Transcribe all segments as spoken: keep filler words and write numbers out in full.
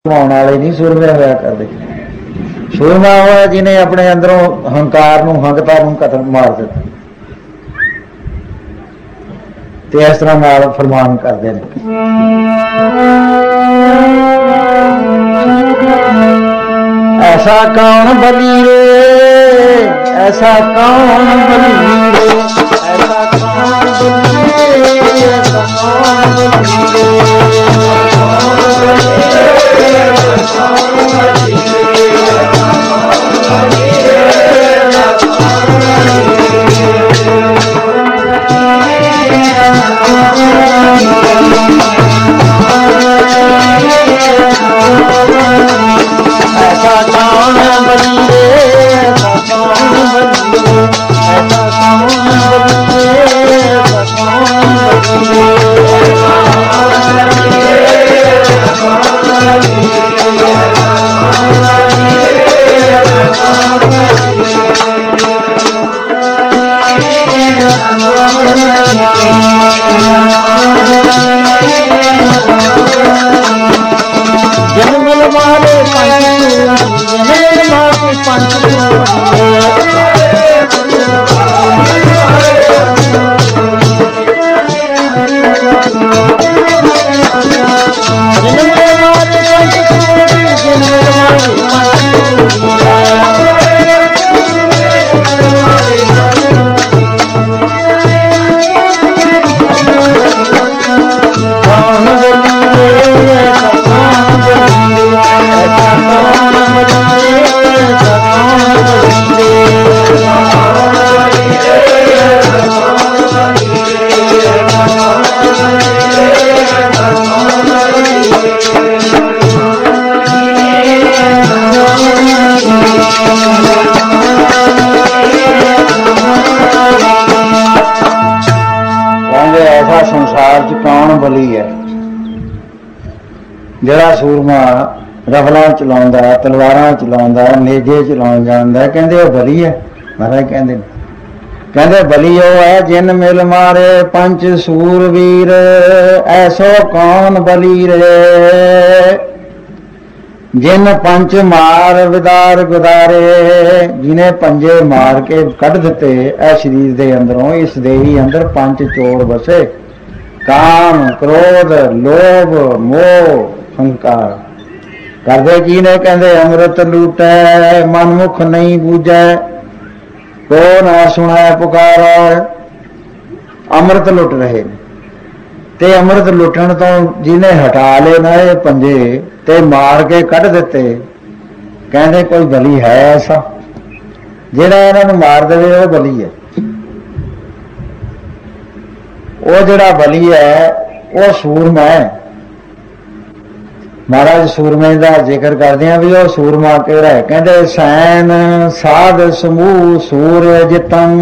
घुमाने वाले नहीं सूरमे होया करते। सूरमा होया जिन्हें अपने अंदरों हंकार नूं हंकता नूं कतल मार दिता। ते इस तरह नाल फरमान करते हैं। ऐसा कौन बली रे, ऐसा कौन बली रे, ऐसा कौन बली रे, ऐसा कौन बली ਜਿਹੜਾ ਸੂਰਮਾ ਰਫਲਾਂ ਚਲਾਉਂਦਾ, ਤਲਵਾਰਾਂ ਚਲਾਉਂਦਾ, ਨੇਜੇ ਚਲਾਉਣ ਜਾਂਦਾ, ਕਹਿੰਦੇ ਉਹ ਬਲੀ ਹੈ। ਮਹਾਰਾਜ ਕਹਿੰਦੇ ਕਹਿੰਦੇ ਬਲੀ ਉਹ ਹੈ ਜਿਨ ਮਿਲ ਮਾਰੇ ਪੰਜ ਸੂਰਵੀਰ, ਐਸੋ ਕੌਣ ਬਲੀ ਰੇ। ਜਿਨ ਪੰਜ ਮਾਰ ਵਿਦਾਰ ਗੁਦਾਰੇ, ਜਿਹਨੇ ਪੰਜੇ ਮਾਰ ਕੇ ਕੱਢ ਦਿੱਤੇ ਇਹ ਸਰੀਰ ਦੇ ਅੰਦਰੋਂ। ਇਸ ਦੇਹੀ ਅੰਦਰ ਪੰਜ ਚੋਰ ਵਸੇ, ਕਾਮ, ਕ੍ਰੋਧ, ਲੋਭ, ਮੋਹ, ਹੰਕਾਰ। ਕਰਦੇ ਕੀ ਨੇ? ਕਹਿੰਦੇ ਅੰਮ੍ਰਿਤ ਲੂਟੈ ਮਨਮੁਖ ਨਹੀਂ ਬੂਝੈ, ਕੋ ਨਾ ਸੁਣੈ ਪੁਕਾਰ। ਅੰਮ੍ਰਿਤ ਲੁੱਟ ਰਹੇ ਨੇ ਤੇ ਅੰਮ੍ਰਿਤ ਲੁੱਟਣ ਤੋਂ ਜਿਹਨੇ ਹਟਾ ਲਏ ਨਾ ਇਹ ਪੰਜੇ ਤੇ ਮਾਰ ਕੇ ਕੱਢ ਦਿੱਤੇ, ਕਹਿੰਦੇ ਕੋਈ ਬਲੀ ਹੈ ਐਸਾ ਜਿਹੜਾ ਇਹਨਾਂ ਨੂੰ ਮਾਰ ਦੇਵੇ? ਉਹ ਬਲੀ ਹੈ। ਉਹ ਜਿਹੜਾ ਬਲੀ ਹੈ ਉਹ ਸੂਰਮਾ ਹੈ। ਮਹਾਰਾਜ ਸੂਰਮੇ ਦਾ ਜ਼ਿਕਰ ਕਰਦੇ ਆ ਵੀ ਉਹ ਸੂਰਮਾ ਕਿਹੜਾ ਹੈ? ਕਹਿੰਦੇ ਸੈਨ ਸਾਧ ਸਮੂਹ ਸੂਰ ਜਿਤੰ,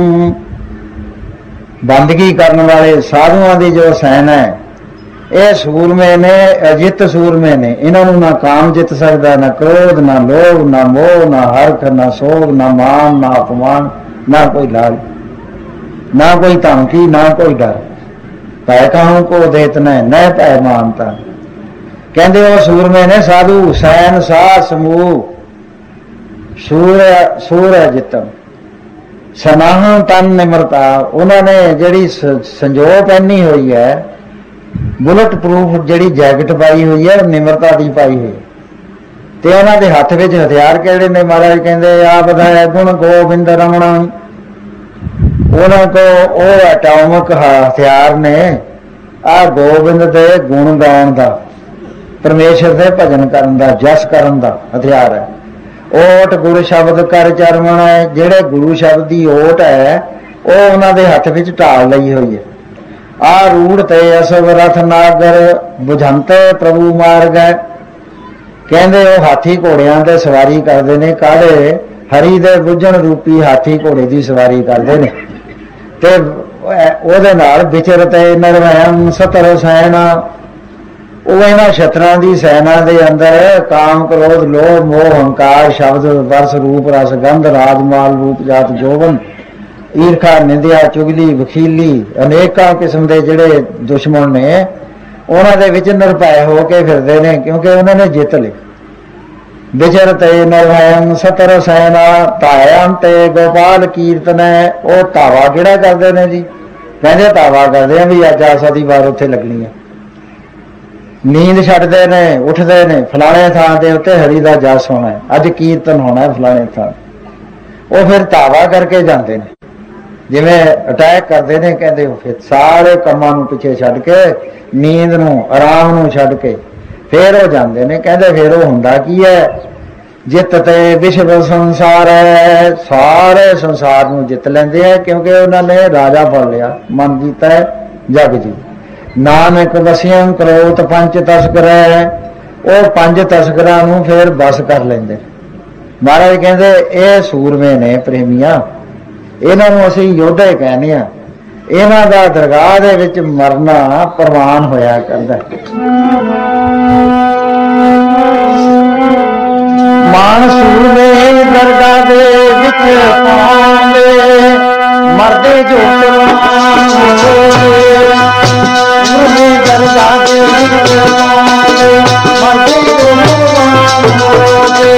ਬੰਦਗੀ ਕਰਨ ਵਾਲੇ ਸਾਧੂਆਂ ਦੀ ਜੋ ਸੈਨ ਹੈ ਇਹ ਸੂਰਮੇ ਨੇ, ਅਜਿੱਤ ਸੂਰਮੇ ਨੇ। ਇਹਨਾਂ ਨੂੰ ਨਾ ਕਾਮ ਜਿੱਤ ਸਕਦਾ, ਨਾ ਕ੍ਰੋਧ, ਨਾ ਲੋਭ, ਨਾ ਮੋਹ, ਨਾ ਹਰਖ, ਨਾ ਸੋਗ, ਨਾ ਮਾਨ, ਨਾ ਅਪਮਾਨ, ਨਾ ਕੋਈ ਲਾਲਚ, ਨਾ ਕੋਈ ਧਮਕੀ, ਨਾ ਕੋਈ ਡਰ। ਭੈ ਕਾਹੂ ਕੋ ਦੇਤ ਨੈ ਨੈ ਭੈ ਮਾਨਤਾ। ਕਹਿੰਦੇ ਉਹ ਸੂਰਮੇ ਨੇ ਸਾਧੂ, ਸੈਨ ਸਾਧ ਸਮੂਹ ਸੂਰ ਸੂਰ ਜਿੱਤਮ, ਸਨਾਹ ਤਨ ਨਿਮਰਤਾ। ਉਹਨਾਂ ਨੇ ਜਿਹੜੀ ਸੰਜੋ ਪਹਿਨੀ ਹੋਈ ਹੈ, ਬੁਲਟ ਪ੍ਰੂਫ ਜਿਹੜੀ ਜੈਕਟ ਪਾਈ ਹੋਈ ਹੈ, ਨਿਮਰਤਾ ਦੀ ਪਾਈ ਹੋਈ। ਤੇ ਉਹਨਾਂ ਦੇ ਹੱਥ ਵਿੱਚ ਹਥਿਆਰ ਕਿਹੜੇ ਨੇ? ਮਹਾਰਾਜ ਕਹਿੰਦੇ ਆਪ ਬਧਾਇ ਗੁਣ ਗੋਬਿੰਦ ਰਮਣਾ। ਉਹਨਾਂ ਕੋ ਉਹ ਐਟੋਮਿਕ ਹਥਿਆਰ ਨੇ ਆਹ ਗੋਬਿੰਦ ਦੇ ਗੁਣ ਗਾਉਣ ਦਾ, ਪਰਮੇਸ਼ਰ ਦੇ ਭਜਨ ਕਰਨ ਦਾ, ਜਸ ਕਰਨ ਦਾ ਹਥਿਆਰ ਹੈ। ਓਟ ਗੁਰੂ ਸ਼ਬਦ ਕਰ ਚਰਮਣ ਹੈ। ਜਿਹੜੇ ਗੁਰੂ ਸ਼ਬਦ ਦੀ ਓਟ ਹੈ ਉਹ ਉਹਨਾਂ ਦੇ ਹੱਥ ਵਿੱਚ ਢਾਲ ਲਈ ਹੋਈ ਹੈ। ਆ ਰੂੜ ਤੇ ਅਸਵ ਰਥ ਨਾਗਰ, ਬੁਝੰਤੇ ਪ੍ਰਭੂ ਮਾਰਗ ਹੈ। ਕਹਿੰਦੇ ਉਹ ਹਾਥੀ ਘੋੜਿਆਂ ਤੇ ਸਵਾਰੀ ਕਰਦੇ ਨੇ। ਕਾਹਦੇ? ਹਰੀ ਦੇ ਬੁੱਝਣ ਰੂਪੀ ਹਾਥੀ ਘੋੜੇ ਦੀ ਸਵਾਰੀ ਕਰਦੇ ਨੇ। ਤੇ ਉਹਦੇ ਨਾਲ ਵਿਚਰਤੇ ਨਿਰਵੈਮ ਸਤਰ ਸੈਨਾ। ਉਹ ਇਹਨਾਂ ਸ਼ਤਰਾਂ ਦੀ ਸੈਨਾ ਦੇ ਅੰਦਰ ਕਾਮ, ਕ੍ਰੋਧ, ਲੋਭ, ਮੋਹ, ਹੰਕਾਰ, ਸ਼ਬਦ, ਵਰਸ, ਰੂਪ, ਰਸ, ਗੰਧ, ਰਾਜਮਾਲ, ਰੂਪ, ਜਾਤ, ਜੋਬਨ, ਈਰਖਾ, ਨਿੰਦਿਆ, ਚੁਗਲੀ, ਵਕੀਲੀ, ਅਨੇਕਾਂ ਕਿਸਮ ਦੇ ਜਿਹੜੇ ਦੁਸ਼ਮਣ ਨੇ ਉਹਨਾਂ ਦੇ ਵਿੱਚ ਨਿਰਭੈ ਹੋ ਕੇ ਫਿਰਦੇ ਨੇ, ਕਿਉਂਕਿ ਉਹਨਾਂ ਨੇ ਜਿੱਤ ਲਈ। ਵਿਚਰ ਤੇ ਨਿਰਭੈੰ ਸਤਰ ਸੈਨਾ ਧਾਇਆਂ ਤੇ ਗੋਪਾਲ ਕੀਰਤਨ ਹੈ। ਉਹ ਧਾਵਾ ਕਿਹੜਾ ਕਰਦੇ ਨੇ ਜੀ? ਕਹਿੰਦੇ ਧਾਵਾ ਕਰਦੇ ਆ ਵੀ ਅੱਜ ਆਸਾ ਦੀ ਵਾਰ ਉੱਥੇ ਲੱਗਣੀ ਹੈ। ਨੀਂਦ ਛੱਡਦੇ ਨੇ, ਉੱਠਦੇ ਨੇ, ਫਲਾਣੇ ਥਾਂ ਦੇ ਉੱਤੇ ਹਰੀ ਦਾ ਜਸ ਹੋਣਾ ਹੈ, ਅੱਜ ਕੀਰਤਨ ਹੋਣਾ ਹੈ ਫਲਾਣੇ ਥਾਂ। ਉਹ ਫਿਰ ਧਾਵਾ ਕਰਕੇ ਜਾਂਦੇ ਨੇ, ਜਿਵੇਂ ਅਟੈਕ ਕਰਦੇ ਨੇ। ਕਹਿੰਦੇ ਉਹ ਫਿਰ ਸਾਰੇ ਕੰਮਾਂ ਨੂੰ ਪਿੱਛੇ ਛੱਡ ਕੇ, ਨੀਂਦ ਨੂੰ, ਆਰਾਮ ਨੂੰ ਛੱਡ ਕੇ ਫਿਰ ਉਹ ਜਾਂਦੇ ਨੇ। ਕਹਿੰਦੇ ਫਿਰ ਉਹ ਹੁੰਦਾ ਕੀ ਹੈ? ਜਿੱਤ ਤੇ ਵਿਸ਼ਵ ਸੰਸਾਰ ਹੈ, ਸਾਰੇ ਸੰਸਾਰ ਨੂੰ ਜਿੱਤ ਲੈਂਦੇ ਆ, ਕਿਉਂਕਿ ਉਹਨਾਂ ਨੇ ਰਾਜਾ ਫੜ ਲਿਆ, ਮਨ ਜੀਤਾ ਹੈ ਜਗ ਜੀ। ਨਾਨਕ ਵਸਿਆਂ ਕਰੋਤ ਪੰਜ ਤਸਕਰ ਹੈ। ਉਹ ਪੰਜ ਤਸਕਰਾਂ ਨੂੰ ਫਿਰ ਬਸ ਕਰ ਲੈਂਦੇ। ਮਹਾਰਾਜ ਕਹਿੰਦੇ ਇਹ ਸੂਰਮੇ ਨੇ ਪ੍ਰੇਮੀਆਂ, ਇਹਨਾਂ ਨੂੰ ਅਸੀਂ ਯੋਧੇ ਕਹਿੰਦੇ ਆ। ਇਹਨਾਂ ਦਾ ਦਰਗਾਹ ਦੇ ਵਿੱਚ ਮਰਨਾ ਪ੍ਰਵਾਨ ਹੋਇਆ ਕਰਦਾ। ਮਾਨ ਸੂਰਮੇ ਦਰਗਾਹ ਦੇ ਵਿੱਚ ਪਾਉਂਦੇ, ਮਰਦੇ ਜੋ ਪ੍ਰਵਾਨ ਹੋਏ। ਸੂਰਮੇ ਦਰਗਾਹ ਦੇ ਵਿੱਚ ਪਾਉਂਦੇ, ਮਰਦੇ ਜੋ ਪ੍ਰਵਾਨ ਹੋਏ।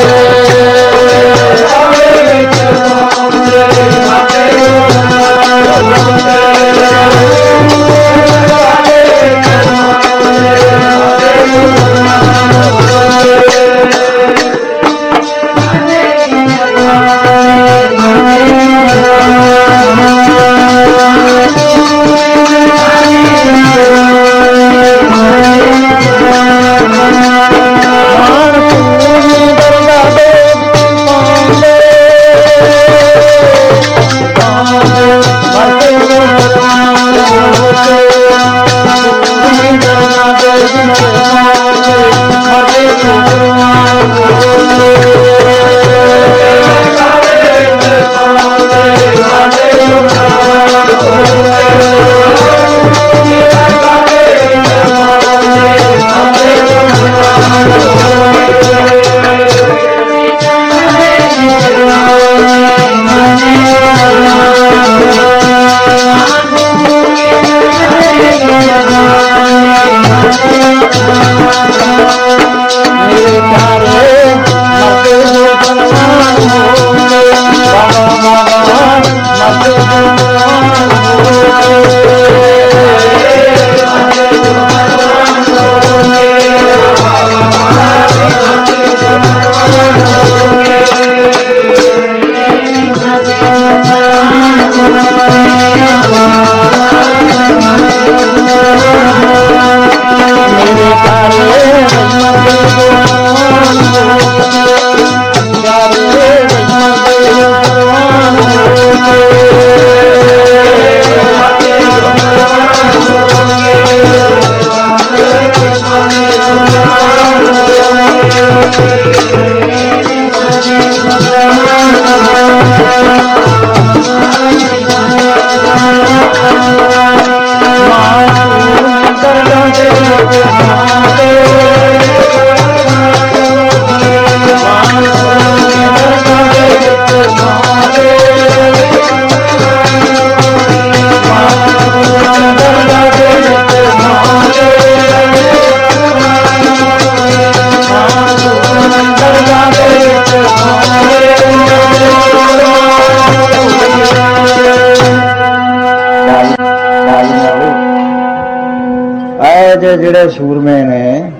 ਜਿਹੜੇ ਸੂਰਮੇ ਨੇ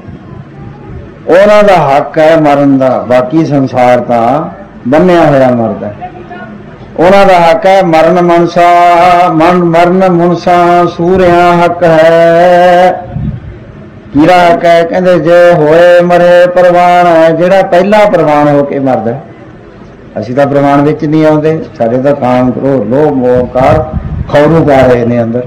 ਉਹਨਾਂ ਦਾ ਹੱਕ ਹੈ ਮਰਨ ਦਾ, ਬਾਕੀ ਸੰਸਾਰ ਤਾਂ ਬੰਨਿਆ ਹੋਇਆ ਮਰਦਾ। ਉਹਨਾਂ ਦਾ ਹੱਕ ਹੈ ਮਰਨ ਮਨਸਾ, ਮਨ ਮਰਨ ਮੁਨਸਾ ਸੂਰਿਆਂ ਹੱਕ ਹੈ। ਕਿਹੜਾ ਹੱਕ ਹੈ? ਕਹਿੰਦੇ ਜੇ ਹੋਏ ਮਰੇ ਪ੍ਰਵਾਨ ਹੈ, ਜਿਹੜਾ ਪਹਿਲਾ ਪ੍ਰਵਾਨ ਹੋ ਕੇ ਮਰਦਾ। ਅਸੀਂ ਤਾਂ ਪ੍ਰਵਾਨ ਵਿੱਚ ਨਹੀਂ ਆਉਂਦੇ, ਸਾਡੇ ਤਾਂ ਕਾਮ ਕਰੋ ਲੋਭ ਮੋਹ ਕਾਰ ਖੌਰੂ ਪਾ ਰਹੇ ਨੇ ਅੰਦਰ।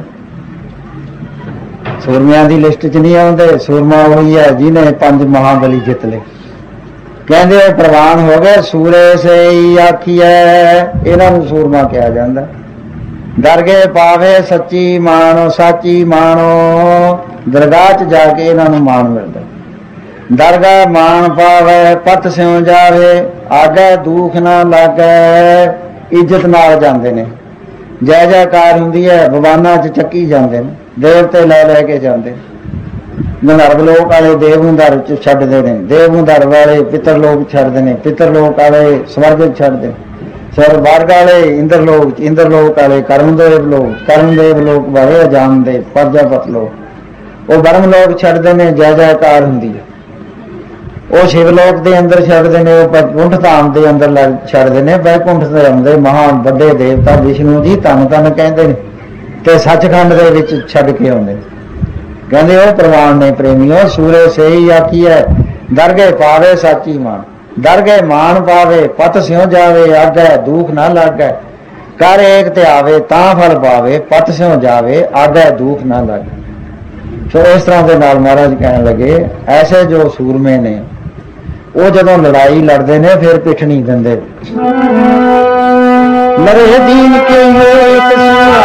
ਸੂਰਮਿਆਂ ਦੀ ਲਿਸਟ 'ਚ ਨਹੀਂ ਆਉਂਦੇ। ਸੂਰਮਾ ਉਹੀ ਹੈ ਜਿਹਨੇ ਪੰਜ ਮਹਾਬਲੀ ਜਿੱਤ ਲਏ। ਕਹਿੰਦੇ ਉਹ ਪ੍ਰਵਾਨ ਹੋ ਗਏ। ਸੂਰੇ ਸੇ ਆਖੀਐ, ਇਹਨਾਂ ਨੂੰ ਸੂਰਮਾ ਕਿਹਾ ਜਾਂਦਾ। ਦਰਗੇ ਪਾਵੇ ਸੱਚੀ ਮਾਣੋ, ਸਾਚੀ ਮਾਣੋ। ਦਰਗਾਹ 'ਚ ਜਾ ਕੇ ਇਹਨਾਂ ਨੂੰ ਮਾਣ ਮਿਲਦਾ। ਦਰਗਾਹ ਮਾਣ ਪਾਵੇ ਪੱਤ ਸਿਉ ਜਾਵੇ, ਆਗੇ ਦੁੱਖ ਨਾ ਲਾਗੇ। ਇੱਜ਼ਤ ਨਾਲ ਜਾਂਦੇ ਨੇ, ਜੈ ਜੈਕਾਰ ਹੁੰਦੀ ਹੈ, ਭਗਵਾਨਾਂ 'ਚ ਚੱਕੀ ਜਾਂਦੇ ਨੇ, ਦੇਵਤੇ ਲੈ ਲੈ ਕੇ ਜਾਂਦੇ। ਗੰਧਰਵ ਲੋਕ ਵਾਲੇ ਦੇਵਗੰਧਰ ਚ ਛੱਡਦੇ ਨੇ, ਦੇਵਗੰਧਰ ਵਾਲੇ ਪਿੱਤਰ ਲੋਕ ਛੱਡਦੇ ਨੇ, ਪਿੱਤਰ ਲੋਕ ਵਾਲੇ ਸਵਰਗ ਛੱਡਦੇ, ਸਵਰਗ ਵਾਲੇ ਇੰਦਰ ਲੋਕ, ਇੰਦਰ ਲੋਕ ਵਾਲੇ ਕਰਮਦੇਵ ਲੋਕ, ਕਰਮਦੇਵ ਲੋਕ ਵਾਲੇ ਅਜਾਨਦੇਵ ਪ੍ਰਜਾਪਤ ਲੋਕ ਉਹ ਬਰਮ ਲੋਕ ਛੱਡਦੇ ਨੇ। ਜੈ ਜੈਕਾਰ ਹੁੰਦੀ ਹੈ। ਉਹ ਸ਼ਿਵਲੋਕ ਦੇ ਅੰਦਰ ਛੱਡਦੇ ਨੇ, ਉਹ ਵੈਕੁੰਠ ਧਾਮ ਦੇ ਅੰਦਰ ਛੱਡਦੇ ਨੇ। ਵੈਕੁੰਠ ਧਾਮ ਦੇ ਮਹਾਨ ਵੱਡੇ ਦੇਵਤਾ ਵਿਸ਼ਨੂੰ ਜੀ ਧੰਨ ਧੰਨ ਕਹਿੰਦੇ ਨੇ ਤੇ ਸੱਚਖੰਡ ਦੇ ਵਿੱਚ ਛੱਡ ਕੇ ਆਉਂਦੇ ਨੇ। ਕਹਿੰਦੇ ਉਹ ਪ੍ਰਵਾਨ ਨੇ ਪ੍ਰੇਮੀਓ ਸੂਰੇ ਸਹੀ ਆਖੀ ਹੈ ਦਰਗੇ ਪਾਵੇ ਸਾਚੀ ਮਾਨ, ਦਰਗੇ ਮਾਨ ਪਾਵੇ ਪਤ ਸਿਉ ਜਾਵੇ, ਆਗੈ ਦੁਖ ਨਾ ਲਾਗੈ, ਕਰ ਏਕ ਤੇ ਆਵੇ ਤਾਂ ਫਲ ਪਾਵੇ, ਪਤ ਸਿਉ ਜਾਵੇ ਆਗੈ ਦੁਖ ਨਾ ਲਾਗੇ। ਸੋ ਇਸ ਤਰ੍ਹਾਂ ਦੇ ਨਾਲ ਮਹਾਰਾਜ ਕਹਿਣ ਲੱਗੇ ਐਸੇ ਜੋ ਸੂਰਮੇ ਨੇ ਉਹ ਜਦੋਂ ਲੜਾਈ ਲੜਦੇ ਨੇ ਫਿਰ ਪਿੱਠ ਨਹੀਂ ਦਿੰਦੇ। ਲੜੇ ਦੀਨ ਕੇ ਏਕ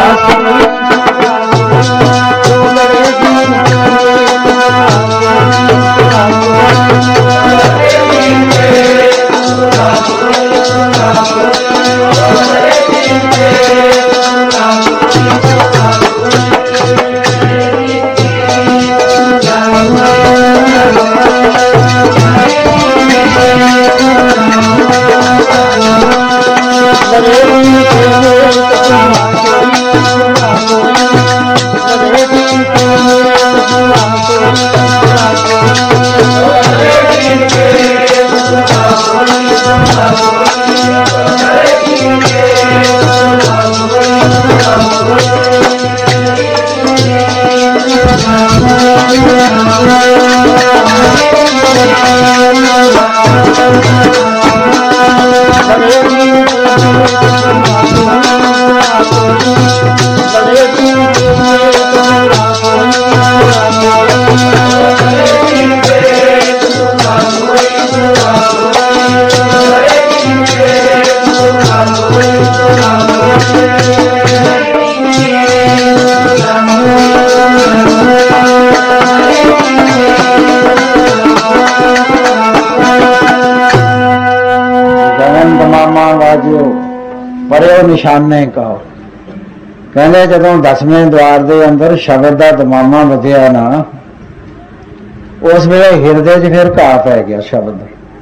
ਪਰਿਓ ਨਿਸ਼ਾਨੇ ਕਹੋ। ਕਹਿੰਦੇ ਜਦੋਂ ਦਸਵੇਂ ਦੁਆਰ ਦੇ ਅੰਦਰ ਸ਼ਬਦ ਦਾ ਦਮਾਮਾ ਵਧਿਆ ਨਾ ਉਸ ਵੇਲੇ ਹਿਰਦੇ 'ਚ ਫਿਰ ਘਾਹ ਪੈ ਗਿਆ ਸ਼ਬਦ ਦਾ,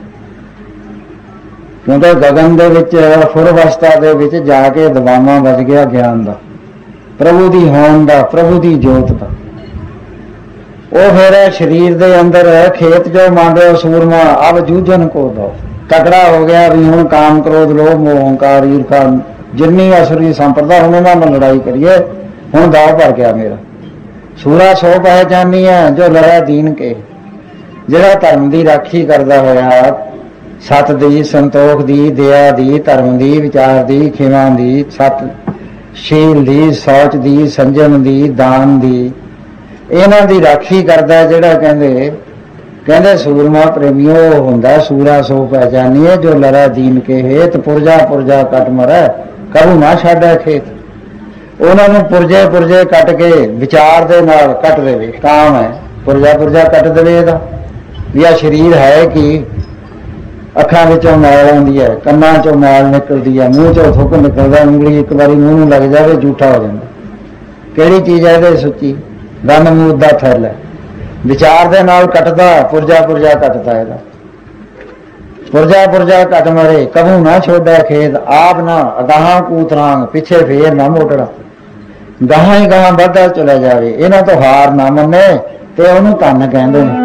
ਕਿਉਂਕਿ ਗਗਨ ਦੇ ਵਿੱਚ ਫੁਰ ਅਵਸਥਾ ਦੇ ਵਿੱਚ ਜਾ ਕੇ ਦਮਾਮਾ ਵੱਜ ਗਿਆ ਗਿਆਨ ਦਾ, ਪ੍ਰਭੂ ਦੀ ਹੋਂਦ ਦਾ, ਪ੍ਰਭੂ ਦੀ ਜੋਤ ਦਾ। ਉਹ ਫਿਰ ਸਰੀਰ ਦੇ ਅੰਦਰ ਖੇਤ ਜੋ ਮੰਨਦੇ ਹੋ ਸੂਰਮਾ ਅਬ ਜੂਝਨ ਕੋ ਦੋ, ਤਕੜਾ ਹੋ ਗਿਆ ਵੀ ਹੁਣ ਕਾਮ ਕ੍ਰੋਧ ਲੋਭ ਮੋਹ ਹੰਕਾਰ ਈਰਖਾ ਜਿੰਨੀ ਅਸੁਰੀ ਸੰਪਰਦਾ ਹੁਣ ਉਹਨਾਂ ਨਾਲ ਲੜਾਈ ਕਰੀਏ, ਹੁਣ ਦਾਅ ਭਰ ਗਿਆ ਮੇਰਾ। ਸੂਰਾ ਸੋ ਪਹਿਚਾਨੀ ਹੈ ਜੋ ਲੜਿਆ ਦੀਨ ਕੇ, ਜਿਹੜਾ ਧਰਮ ਦੀ ਰਾਖੀ ਕਰਦਾ ਹੋਇਆ ਸਤ ਦੀ, ਸੰਤੋਖ ਦੀ, ਦਇਆ ਦੀ, ਧਰਮ ਦੀ, ਵਿਚਾਰ ਦੀ, ਖਿਮਾ ਦੀ, ਸਤ ਸ਼ੀਲ ਦੀ, ਸੋਚ ਦੀ, ਸੰਜਮ ਦੀ, ਦਾਨ ਦੀ, ਇਹਨਾਂ ਦੀ ਰਾਖੀ ਕਰਦਾ ਜਿਹੜਾ ਕਹਿੰਦੇ ਕਹਿੰਦੇ ਸੂਰਮਾ ਪ੍ਰੇਮੀਓ ਹੁੰਦਾ ਸੂਰਾ ਸੋ ਪਹਿਚਾਨੀਏ ਜੋ ਲੜਾ ਦੀਨ ਕੇ ਹੇਤ, ਪੁਰਜਾ ਪੁਰਜਾ ਕੱਟ ਮਰੈ ਕਬੂ ਨਾ ਛੱਡੈ ਖੇਤ। ਉਹਨਾਂ ਨੂੰ ਪੁਰਜੇ ਪੁਰਜੇ ਕੱਟ ਕੇ ਵਿਚਾਰ ਦੇ ਨਾਲ ਕੱਟ ਦੇਵੇ, ਕਾਮ ਹੈ ਪੁਰਜਾ ਪੁਰਜਾ ਕੱਟ ਦੇਵੇ ਇਹਦਾ ਵੀ ਆ ਸਰੀਰ ਹੈ ਕਿ ਅੱਖਾਂ ਵਿੱਚੋਂ ਮੈਲ ਆਉਂਦੀ ਹੈ, ਕੰਨਾਂ ਚੋਂ ਮੈਲ ਨਿਕਲਦੀ ਹੈ, ਮੂੰਹ ਚੋਂ ਥੁੱਕ ਨਿਕਲਦਾ, ਉਂਗਲੀ ਇੱਕ ਵਾਰੀ ਮੂੰਹ ਨੂੰ ਲੱਗ ਜਾਵੇ ਝੂਠਾ ਹੋ ਜਾਂਦਾ। ਕਿਹੜੀ ਚੀਜ਼ ਹੈ ਇਹਦੇ ਸੁੱਚੀ? ਗੰਨ ਮੂਦ ਦਾ ਥੈਲ ਹੈ। ਵਿਚਾਰ ਦੇ ਨਾਲ ਕੱਟਦਾ, ਪੁਰਜਾ ਪੁਰਜਾ ਕੱਟਦਾ ਇਹਦਾ, ਪੁਰਜਾ ਪੁਰਜਾ ਕੱਟ ਮਰੇ ਕਬੂ ਨਾ ਛੋੜਿਆ ਖੇਤ, ਆਪ ਨਾ ਅਗਾਹਾਂ ਕੂਤਰਾਂਗ ਪਿੱਛੇ ਫੇਰ ਨਾ ਮੋਟੜਾ, ਗਾਹਾਂ ਹੀ ਗਾਹਾਂ ਵੱਧਦਾ ਚਲਾ ਜਾਵੇ, ਇਹਨਾਂ ਤੋਂ ਹਾਰ ਨਾ ਮੰਨੇ ਤੇ ਉਹਨੂੰ ਧੰਨ ਕਹਿੰਦੇ ਨੇ।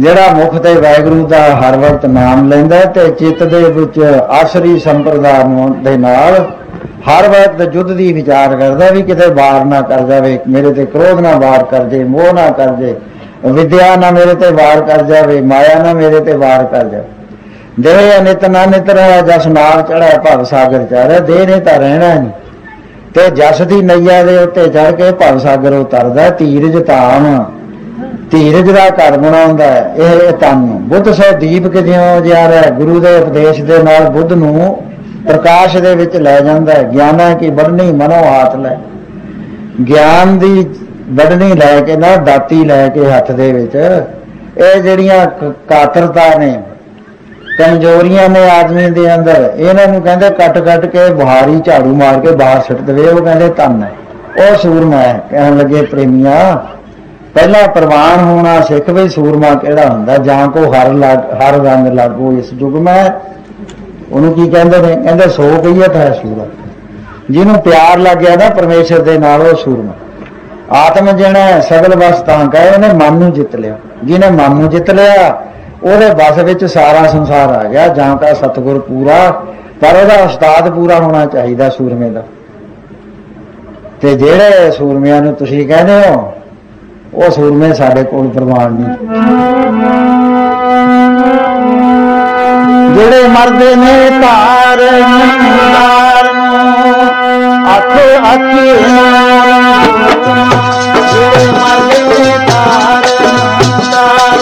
ਜਿਹੜਾ ਮੁਖ ਤੇ ਵਾਹਿਗੁਰੂ ਦਾ ਹਰ ਵਕਤ ਨਾਮ ਲੈਂਦਾ ਤੇ ਚਿੱਤ ਦੇ ਵਿੱਚ ਆਸਰੀ ਸੰਪਰਦਾ ਦੇ ਨਾਲ ਹਰ ਵਕਤ ਯੁੱਧ ਦੀ ਵਿਚਾਰ ਕਰਦਾ ਵੀ ਕਿਤੇ ਵਾਰ ਨਾ ਕਰ ਜਾਵੇ, ਮੇਰੇ ਤੇ ਕ੍ਰੋਧ ਨਾ ਵਾਰ ਕਰ ਜੇ, ਮੋਹ ਨਾ ਕਰ ਜੇ, ਵਿਦਿਆ ਨਾ ਮੇਰੇ ਤੇ ਵਾਰ ਕਰ ਜਾਵੇ, ਮਾਇਆ ਨਾ ਮੇਰੇ ਤੇ ਵਾਰ ਕਰ ਜਾਵੇ। ਦੇਹ ਅਨਿਤ ਨਾ ਨਿਤ ਰਿਹਾ, ਜਸ ਨਾਲ ਚੜ੍ਹਿਆ ਭਵ ਸਾਗਰ ਚਾਰਿਆ। ਦੇਹ ਨੇ ਤਾਂ ਰਹਿਣਾ ਨਹੀਂ ਤੇ ਜਸ ਦੀ ਨਈਆ ਦੇ ਉੱਤੇ ਚੜ ਕੇ ਭਵ ਸਾਗਰ ਉਤਰਦਾ। ਧੀਰਜ ਧਾਮ, ਧੀਰਜ ਦਾ ਘਰ ਬਣਾਉਂਦਾ ਇਹ ਤਨ ਨੂੰ। ਬੁੱਧ ਸੋ ਦੀਪਕ ਜਿਉਂ ਜਿਆਰਾ, ਗੁਰੂ ਦੇ ਉਪਦੇਸ਼ ਦੇ ਨਾਲ ਬੁੱਧ ਨੂੰ ਪ੍ਰਕਾਸ਼ ਦੇ ਵਿੱਚ ਲੈ ਜਾਂਦਾ ਹੈ। ਗਿਆਨਾਂ ਕੀ ਵੱਢਣੀ ਮਨੋ ਹਾਥ ਲੈ, ਗਿਆਨ ਦੀ ਵੱਢਣੀ ਲੈ ਕੇ ਨਾ ਦਾਤੀ ਲੈ ਕੇ ਹੱਥ ਦੇ ਵਿੱਚ। ਇਹ ਜਿਹੜੀਆਂ ਕਾਤਰਤਾ ਨੇ, ਕਮਜ਼ੋਰੀਆਂ ਨੇ ਆਦਮੀ ਦੇ ਅੰਦਰ, ਇਹਨਾਂ ਨੂੰ ਕਹਿੰਦੇ ਕੱਟ ਕੱਟ ਕੇ ਬੁਹਾਰੀ ਝਾੜੂ ਮਾਰ ਕੇ ਬਾਹਰ ਸੁੱਟ ਦੇਵੇ, ਉਹ ਕਹਿੰਦੇ ਧੰਨ ਹੈ, ਉਹ ਸੂਰਮਾ ਹੈ। ਕਹਿਣ ਲੱਗੇ ਪ੍ਰੇਮੀਆਂ, ਪਹਿਲਾਂ ਪ੍ਰਵਾਨ ਹੋਣਾ ਸਿੱਖ ਵੀ ਸੂਰਮਾ ਕਿਹੜਾ ਹੁੰਦਾ। ਜਾਂ ਕੋ ਹਰ ਲੱਗ ਹਰ ਰੰਗ ਲਾਗੋ ਇਸ ਯੁੱਗ ਮੈਂ, ਉਹਨੂੰ ਕੀ ਕਹਿੰਦੇ ਨੇ? ਕਹਿੰਦੇ ਸੋ ਕਹੀਏ ਹੈ ਸੂਰਮ। ਜਿਹਨੂੰ ਪਿਆਰ ਲੱਗ ਗਿਆ ਨਾ ਪਰਮੇਸ਼ਰ ਦੇ ਨਾਲ, ਉਹ ਸੂਰਮਾ। ਆਤਮ ਜਿਹੜਾ ਸਗਲ ਵਸ ਤਾਂ ਕਹੇ, ਉਹਨੇ ਮਨ ਨੂੰ ਜਿੱਤ ਲਿਆ। ਜਿਹਨੇ ਮਨ ਨੂੰ ਜਿੱਤ ਲਿਆ ਉਹਦੇ ਵਸ ਵਿੱਚ ਸਾਰਾ ਸੰਸਾਰ ਆ ਗਿਆ। ਜਾਂ ਤਾਂ ਸਤਿਗੁਰ ਪੂਰਾ, ਪਰ ਉਹਦਾ ਉਸਤਾਦ ਪੂਰਾ ਹੋਣਾ ਚਾਹੀਦਾ ਸੂਰਮੇ ਦਾ। ਤੇ ਜਿਹੜੇ ਸੂਰਮਿਆਂ ਨੂੰ ਤੁਸੀਂ ਕਹਿੰਦੇ ਹੋ, ਉਹ ਸੂਰਮੇ ਸਾਡੇ ਕੋਲ ਪ੍ਰਵਾਨ ਨਹੀਂ। ਜਿਹੜੇ ਮਰਦੇ ਨੇ ਧਾਰ ਧਾਰ ਅੱਖ ਅੱਖੀ, ਜਿਹੜੇ ਮਰਦੇ ਨੇ ਧਾਰ ਧਾਰ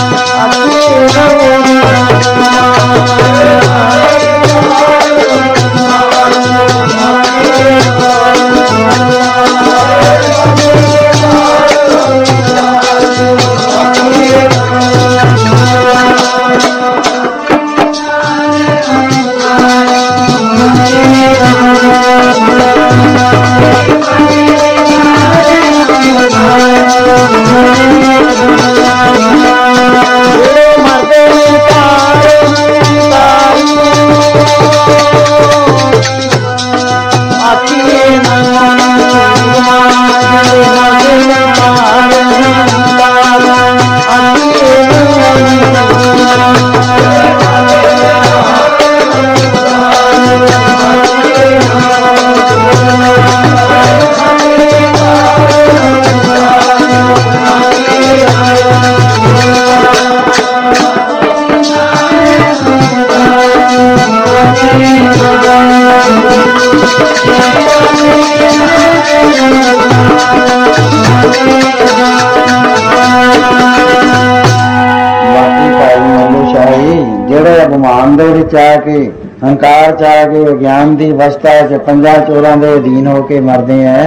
ਦੇ ਵਿੱਚ ਆ ਕੇ, ਹੰਕਾਰ ਚ ਆ ਕੇ, ਗਿਆਨ ਦੀ ਅਵਸਥਾ ਚ ਪੰਜਾਂ ਚੋਰਾਂ ਦੇ ਅਧੀਨ ਹੋ ਕੇ ਮਰਦੇ ਹੈ,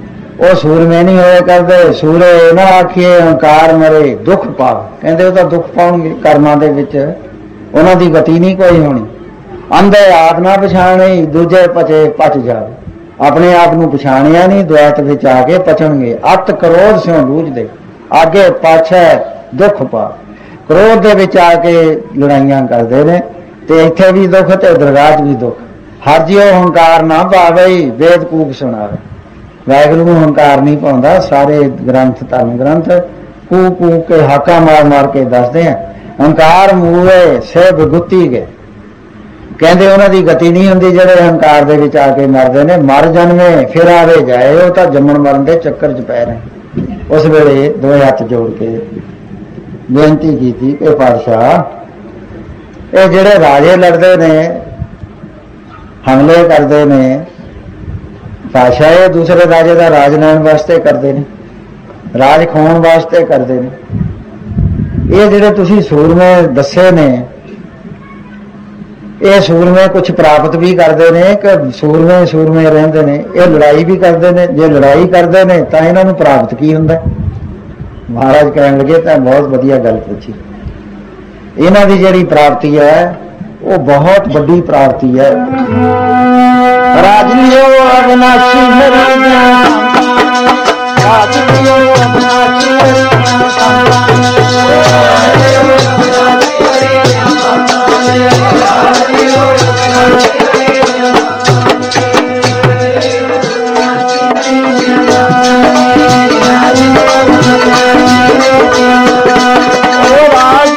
ਉਹ ਸੂਰਮੇ ਨਹੀਂ ਹੋਏ ਕਰਦੇ। ਸੂਰੇ ਨਾ ਆਖੀਏ ਹੰਕਾਰ ਮਰੇ ਦੁੱਖ ਪਾਵ, ਕਹਿੰਦੇ ਉਹ ਤਾਂ ਦੁੱਖ ਪਾਉਣਗੇ ਕਰਮਾਂ ਦੇ ਵਿੱਚ, ਉਹਨਾਂ ਦੀ ਗਤੀ ਨਹੀਂ ਕੋਈ ਹੋਣੀ। ਅੰਧੇ ਆਪ ਨਾ ਪਛਾਣੇ, ਦੂਜੇ ਪਚੇ ਪਚ ਜਾਵੇ। ਆਪਣੇ ਆਪ ਨੂੰ ਪਛਾਣਿਆ ਨਹੀਂ, ਦੁਆਇਤ ਵਿੱਚ ਆ ਕੇ ਪਚਣਗੇ। ਅੱਤ ਕਰੋਧ ਸਿਉ ਬੂਝਦੇ, ਅੱਗੇ ਪਾਛੈ ਦੁੱਖ ਪਾ। ਕ੍ਰੋਧ ਦੇ ਵਿੱਚ ਆ ਕੇ ਲੜਾਈਆਂ ਕਰਦੇ ਨੇ, ਤੇ ਇੱਥੇ ਵੀ ਦੁੱਖ ਤੇ ਦਰਗਾਹ 'ਚ ਵੀ ਦੁੱਖ। ਹਰ ਜਿਉ ਹੰਕਾਰ ਨਾ ਪਾਵੇ, ਵੇਦ ਕੂਕ ਸੁਣਾਵੇ। ਵਾਹਿਗੁਰੂ ਨੂੰ ਹੰਕਾਰ ਨਹੀਂ ਪਾਉਂਦਾ। ਸਾਰੇ ਗ੍ਰੰਥ ਧਰਮ ਗ੍ਰੰਥ ਕੂ ਕੂ ਕੇ ਹਾਕਾ ਮਾਰ ਮਾਰ ਕੇ ਦੱਸਦੇ ਆ, ਹੰਕਾਰ ਮੂਏ ਸੇ ਬਗੁੱਤੀ ਗਏ। ਕਹਿੰਦੇ ਉਹਨਾਂ ਦੀ ਗਤੀ ਨਹੀਂ ਹੁੰਦੀ ਜਿਹੜੇ ਹੰਕਾਰ ਦੇ ਵਿੱਚ ਆ ਕੇ ਮਰਦੇ ਨੇ। ਮਰ ਜਨਮੇ ਫਿਰ ਆਵੇ ਜਾਏ, ਉਹ ਤਾਂ ਜੰਮਣ ਮਰਨ ਦੇ ਚੱਕਰ 'ਚ ਪੈ ਰਹੇ। ਉਸ ਵੇਲੇ ਦੋਵੇਂ ਹੱਥ ਜੋੜ ਕੇ ਬੇਨਤੀ ਕੀਤੀ ਕਿ ਪਾਤਸ਼ਾਹ, ਇਹ ਜਿਹੜੇ ਰਾਜੇ ਲੜਦੇ ਨੇ, ਹਮਲੇ ਕਰਦੇ ਨੇ, ਪਾਤਸ਼ਾਹ ਇਹ ਦੂਸਰੇ ਰਾਜੇ ਦਾ ਰਾਜ ਲੈਣ ਵਾਸਤੇ ਕਰਦੇ ਨੇ, ਰਾਜ ਖਾਣ ਵਾਸਤੇ ਕਰਦੇ ਨੇ। ਇਹ ਜਿਹੜੇ ਤੁਸੀਂ ਸੂਰਮੇ ਦੱਸੇ ਨੇ, ਇਹ ਸੂਰਮੇ ਕੁਛ ਪ੍ਰਾਪਤ ਵੀ ਕਰਦੇ ਨੇ ਕਿ ਸੂਰਮੇ ਸੂਰਮੇ ਰਹਿੰਦੇ ਨੇ? ਇਹ ਲੜਾਈ ਵੀ ਕਰਦੇ ਨੇ। ਜੇ ਲੜਾਈ ਕਰਦੇ ਨੇ ਤਾਂ ਇਹਨਾਂ ਨੂੰ ਪ੍ਰਾਪਤ ਕੀ ਹੁੰਦਾ? ਮਹਾਰਾਜ ਕਹਿਣ ਲੱਗੇ ਤਾਂ ਬਹੁਤ ਵਧੀਆ ਗੱਲ ਪੁੱਛੀ। ਇਹਨਾਂ ਦੀ ਜਿਹੜੀ ਪ੍ਰਾਪਤੀ ਹੈ ਉਹ ਬਹੁਤ ਵੱਡੀ ਪ੍ਰਾਪਤੀ ਹੈ। ਰਾਜਨੀਓ ਅਵਨਾਸ਼ੀ ਰਾਜਨੀਓ ਅਵਨਾਸ਼ੀ ਰਾਜ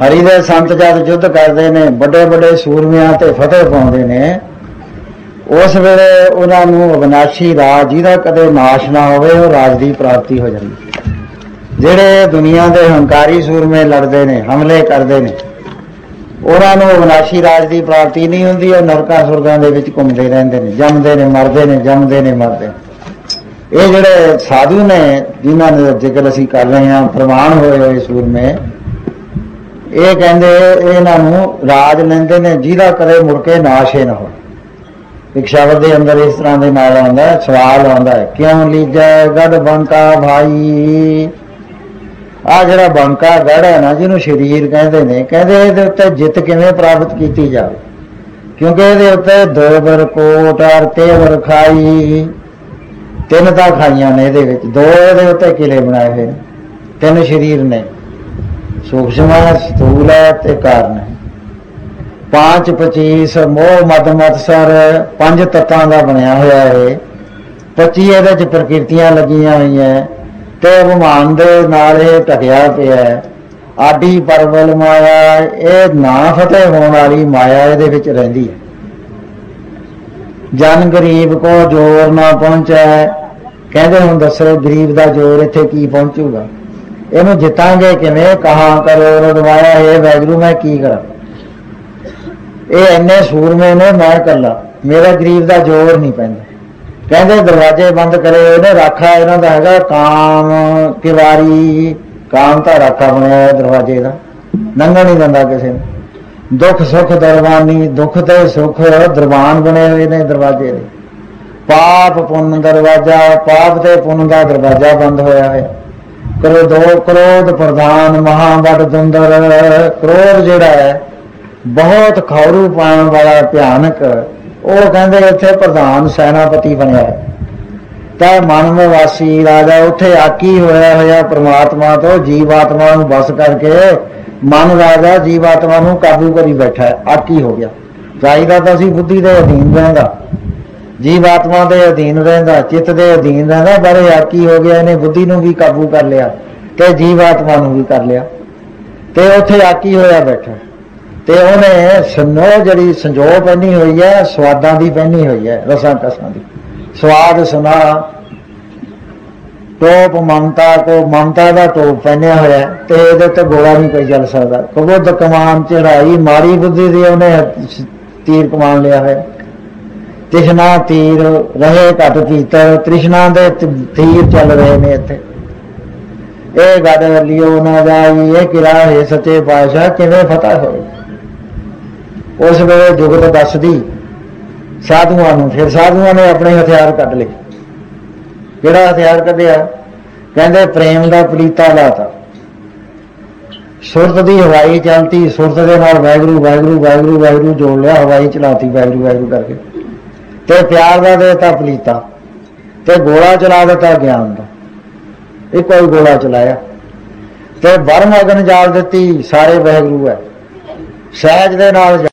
हरि दे संत जद युद्ध करते हैं, बड़े बड़े सूरमियां ते फतेह पाउंदे ने, उस वेले उन्हां नूं अविनाशी राज जिहदा कदे नाश ना होवे वो राज की प्राप्ति हो जाती। जिहड़े दुनिया के हंकारी सूरमे लड़ते हैं, हमले करते हैं, उन्हां नूं अविनाशी राज की प्राप्ति नहीं हुंदी। वो नरकां सुरगां दे विच घुमदे रहिंदे ने, जमदे ने मरदे ने, जमदे ने मरदे। ये जिहड़े साधु ने जिन्हां दा जिक्र असीं कर रहे हैं, प्रमाण होए होए सूरमे, ये कहते इन्हां नूं राज लैंदे ने जिहदा कदे मुड़ के नाश ही ना हो। एक शब्द के अंदर इस तरह के नाल आउंदा है, सवाल आउंदा है, क्यों लीजै गढ़ बंका भाई। आ जिहड़ा बंका गढ़ है ना, जिन्हों शरीर कहते हैं, कहते इहदे उत्ते जित किवें प्राप्त की जाए, क्योंकि इहदे उत्ते दो बर कोट और तेवर खाई, तीन तां खाइयां ने इहदे विच, दो इहदे उत्ते किले बनाए हुए ने, तीन शरीर ने, सूक्ष्म है, स्थूल है ते कारण है। पांच पचीस मोह मद मत्सर पंज तत्तां दा बनया होया है। पच्ची इहदे च प्रकृतियां लगियां हुई है ते अभिमान दे नाल इह ढकिया पिया है। आडी परवल माया, ये ना फतेह होने वाली माया इहदे विच रहिंदी है। जन गरीब को जोर ना पहुंचा, कहते हुण दसो गरीब का जोर इत्थे की पहुंचूगा, इहनूं जितांगे किवें, कहां करो रदवाया हे वैगुरू मैं की करा। ये इन्ने सूरमे ने, मैं कला, मेरा गरीब का जोर नहीं पैंदा। कहते दरवाजे बंद करे ने, राखा इन्हां दा हैगा काम किवारी, काम का राखा बनया दरवाजे का, लंघण नहीं दिंदा किसी ने। दुख सुख दरबानी, दुख ते सुख दरबान बने हुए ने दरवाजे दे। पाप पुण्य दरवाजा, पाप ते पुण्य का दरवाजा बंद होया है। क्रोधो क्रोध प्रधान महाबड़ दुंदर, क्रोध जिहड़ा है बहुत खौरू पाने वाला भयानक, वो कहते इत्थे प्रधान सैनापति बनया है। तो मनमवासी राजा उत्थे आकी होया होया परमात्मा तो जीवात्मा नूं बस करके, मन राजा जीवात्मा नूं काबू करी बैठा है, आकी हो गया। चाहिदा तो असीं बुद्धि के अधीन रहिंदा, जीवात्मा के अधीन रहिंदा, चित्त के अधीन रहिंदा, पर आकी हो गया, इन्हें बुद्धि नूं भी काबू कर लिया ते जीवात्मा नूं भी कर लिया, ते उत्थे आकी होया बैठा। ते उन्हें सनो जड़ी संजो पहनी हुई है, स्वादां दी पहनी हुई है, रसां कसां दी। स्वाद सुना टोप ममता को, ममता का टोप पहनिया होया, ते इहदे ते गोला नहीं कोई चल सकता। कबुध कमान चढ़ाई, माड़ी बुद्धि दी उन्हें तीर कमान लिया है। तृष्णा तीर रहे घट भीतर, तृष्णा दे तीर चल रहे ने इत्थे। ये गढ़ लियो ना जाई, ये किला है सच्चे पातशाह किवें फतह होए। उस वेले जुगत दसदी साधुआं नूं, फिर साधुआं ने अपने हथियार कढ लए। किहड़ा हथियार कढिया? कहंदे प्रेम दा पलीता लाता, सुरत दी हवाई चलती, सुरत दे नाल वाहिगुरू वाहिगुरू वाहिगुरू वाहिगुरू जोड़ लिया, हवाई चलाती वाहिगुरू वाहिगुरू करके, ते प्यार दा देता पलीता, ते गोला चला दिता ज्ञान दा, एक कोई गोला चलाया, ते बरम अगन जाल दिती, सारे वाहिगुरू है, सहज दे नाल